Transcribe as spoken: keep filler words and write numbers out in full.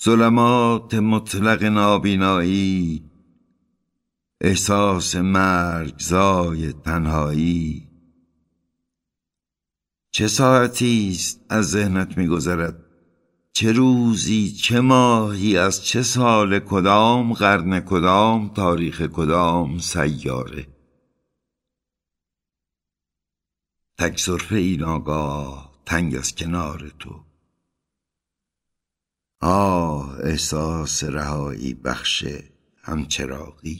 ظلمات مطلق نابینایی، احساس مرگزای تنهایی. چه ساعتی است از ذهنت می‌گذرد؟ چه روزی، چه ماهی، از چه سال، کدام قرن، کدام تاریخ، کدام سیاره؟ تک سرفه ای ناگاه تنگ از کنار تو. آه احساس رهایی بخش همچراغی.